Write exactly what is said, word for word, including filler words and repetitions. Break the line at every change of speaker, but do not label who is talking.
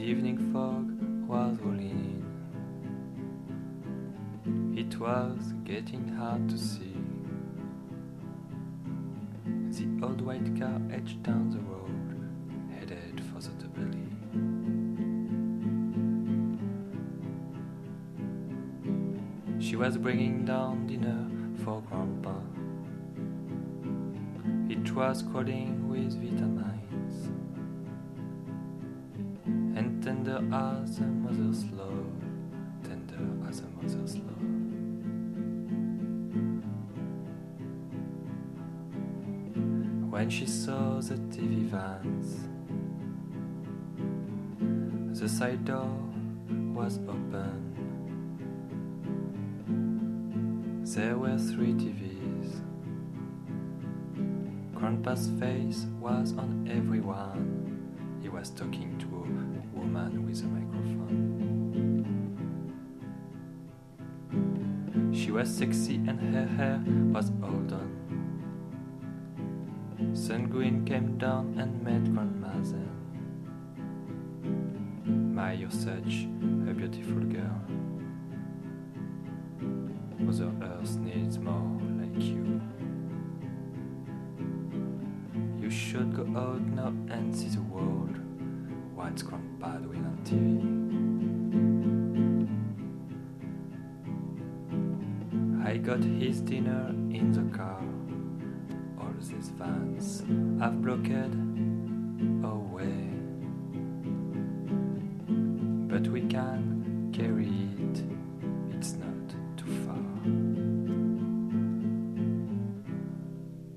evening fog was rolling in. It was getting hard to see. The old white car edged down the road, headed for the Dubberly. She was bringing down dinner for Grandpa. It was crawling with vitamins, and tender as a mother's love, tender as a mother's love. When she saw the T V vans, the side door was open. There were three T Vs. Grandpa's face was on everyone. He was talking to a woman with a microphone. She was sexy and her hair was all done. Sun-Gwyn came down and met Grandma then. My, you're such a beautiful girl. Mother Earth needs more like you. You should go out now and see the world. What's Grandpa doing on T V? I got his dinner in the car. All these vans have blocked away, but we can carry it.